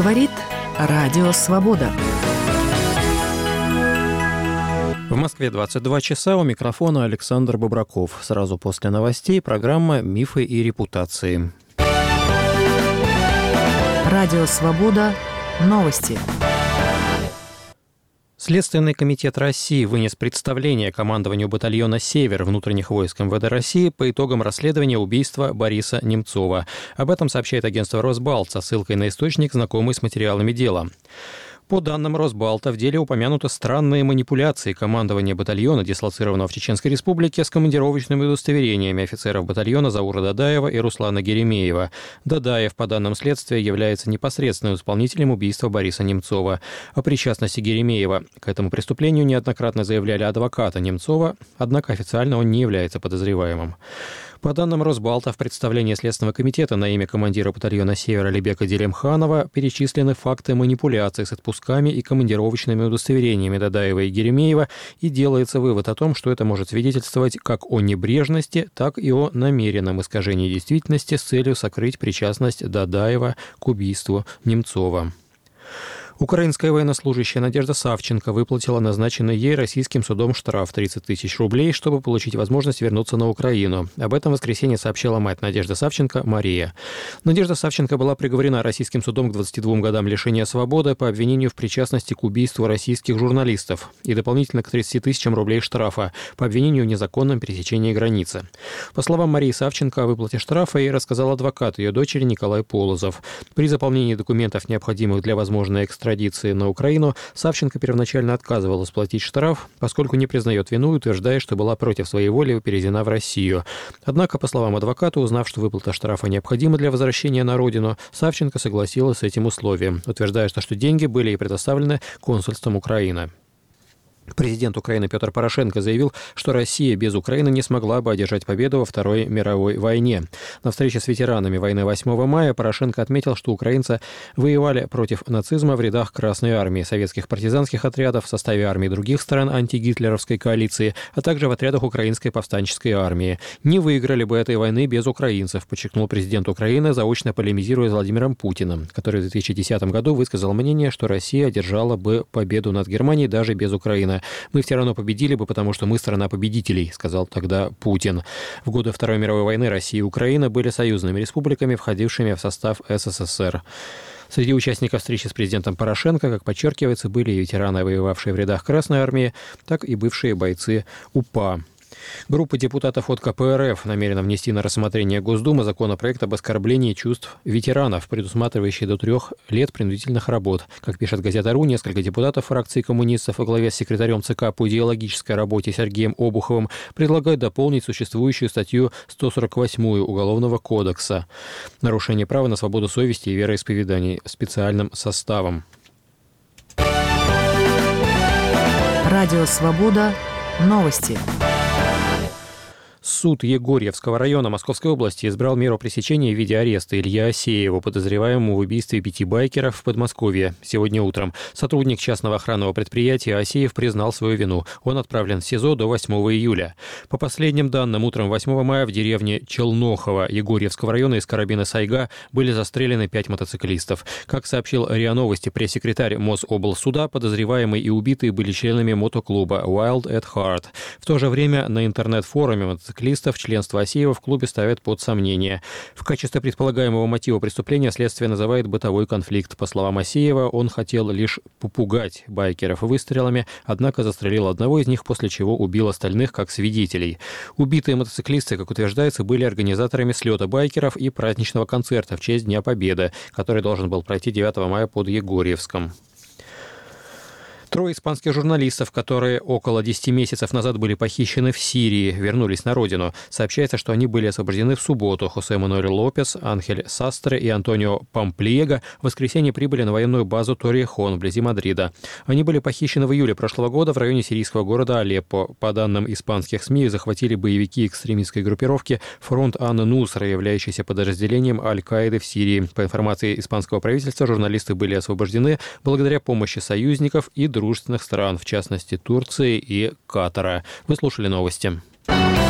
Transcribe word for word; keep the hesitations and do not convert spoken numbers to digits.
Говорит Радио Свобода. В Москве двадцать два часа, у микрофона Александр Бобраков. Сразу после новостей программа «Мифы и репутации». Радио Свобода. Новости. Следственный комитет России вынес представление командованию батальона «Север» внутренних войск эм вэ дэ России по итогам расследования убийства Бориса Немцова. Об этом сообщает агентство «Росбалт» со ссылкой на источник, знакомый с материалами дела. По данным Росбалта, в деле упомянуты странные манипуляции командования батальона, дислоцированного в Чеченской Республике, с командировочными удостоверениями офицеров батальона Заура Дадаева и Руслана Геремеева. Дадаев, по данным следствия, является непосредственным исполнителем убийства Бориса Немцова. О причастности Геремеева к этому преступлению неоднократно заявляли адвокаты Немцова, однако официально он не является подозреваемым. По данным Росбалта, в представлении Следственного комитета на имя командира батальона «Север» Алибека Делимханова перечислены факты манипуляций с отпусками и командировочными удостоверениями Дадаева и Геремеева, и делается вывод о том, что это может свидетельствовать как о небрежности, так и о намеренном искажении действительности с целью сокрыть причастность Дадаева к убийству Немцова. Украинская военнослужащая Надежда Савченко выплатила назначенный ей российским судом штраф тридцать тысяч рублей, чтобы получить возможность вернуться на Украину. Об этом в воскресенье сообщила мать Надежды Савченко Мария. Надежда Савченко была приговорена российским судом к двадцати двум годам лишения свободы по обвинению в причастности к убийству российских журналистов и дополнительно к тридцати тысячам рублей штрафа по обвинению в незаконном пересечении границы. По словам Марии Савченко, о выплате штрафа ей рассказал адвокат ее дочери Николай Полозов. При заполнении документов, необходимых для возможной экстрадиции на Украину, Савченко первоначально отказывалась платить штраф, поскольку не признает вину и утверждает, что была против своей воли переведена в Россию. Однако, по словам адвоката, узнав, что выплата штрафа необходима для возвращения на родину, Савченко согласилась с этим условием, утверждая, что деньги были ей предоставлены консульством Украины. Президент Украины Петр Порошенко заявил, что Россия без Украины не смогла бы одержать победу во Второй мировой войне. На встрече с ветеранами войны восьмого мая Порошенко отметил, что украинцы воевали против нацизма в рядах Красной армии, советских партизанских отрядов, в составе армий других стран антигитлеровской коалиции, а также в отрядах украинской повстанческой армии. Не выиграли бы этой войны без украинцев, подчеркнул президент Украины, заочно полемизируя с Владимиром Путиным, который в две тысячи десятом году высказал мнение, что Россия одержала бы победу над Германией даже без Украины. «Мы все равно победили бы, потому что мы страна победителей», — сказал тогда Путин. В годы Второй мировой войны Россия и Украина были союзными республиками, входившими в состав эс эс эс эр. Среди участников встречи с президентом Порошенко, как подчеркивается, были и ветераны, воевавшие в рядах Красной армии, так и бывшие бойцы УПА. Группа депутатов от ка пэ эр эф намерена внести на рассмотрение Госдумы законопроект об оскорблении чувств ветеранов, предусматривающий до трех лет принудительных работ. Как пишет газета «Ру», несколько депутатов фракции коммунистов во главе с секретарем ЦК по идеологической работе Сергеем Обуховым предлагают дополнить существующую статью сто сорок восьмую Уголовного кодекса «Нарушение права на свободу совести и вероисповедания» специальным составом. Радио Свобода. Новости. Суд Егорьевского района Московской области избрал меру пресечения в виде ареста Илье Асееву, подозреваемому в убийстве пяти байкеров в Подмосковье. Сегодня утром сотрудник частного охранного предприятия Асеев признал свою вину. Он отправлен в СИЗО до восьмого июля. По последним данным, утром восьмого мая в деревне Челнохово Егорьевского района из карабина «Сайга» были застрелены пять мотоциклистов. Как сообщил РИА Новости пресс-секретарь Мособлсуда, подозреваемые и убитые были членами мотоклуба Wild at Heart. В то же время на интернет-форуме мотоциклистов членство Асеева в клубе ставят под сомнение. В качестве предполагаемого мотива преступления следствие называет бытовой конфликт. По словам Асеева, он хотел лишь попугать байкеров выстрелами, однако застрелил одного из них, после чего убил остальных как свидетелей. Убитые мотоциклисты, как утверждается, были организаторами слета байкеров и праздничного концерта в честь Дня Победы, который должен был пройти девятого мая под Егорьевском. Трое испанских журналистов, которые около десяти месяцев назад были похищены в Сирии, вернулись на родину. Сообщается, что они были освобождены в субботу. Хосе Мануэль Лопес, Анхель Састре и Антонио Памплиего в воскресенье прибыли на военную базу Торрехон вблизи Мадрида. Они были похищены в июле прошлого года в районе сирийского города Алеппо. По данным испанских СМИ, их захватили боевики экстремистской группировки «Фронт Ан-Нусра», являющийся подразделением Аль-Каиды в Сирии. По информации испанского правительства, журналисты были освобождены благодаря помощи союзников и дружественных стран, в частности Турции и Катара. Вы слушали новости.